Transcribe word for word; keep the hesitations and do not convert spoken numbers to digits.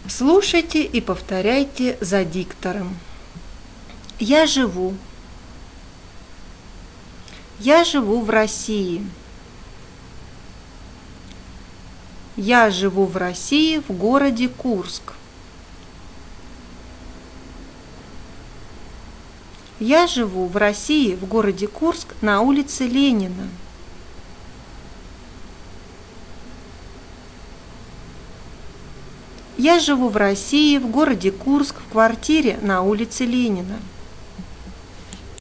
Слушайте и повторяйте за диктором. Я живу. Я живу в России. Я живу в России в городе Курск. Я живу в России в городе Курск на улице Ленина. Я живу в России в городе Курск в квартире на улице Ленина.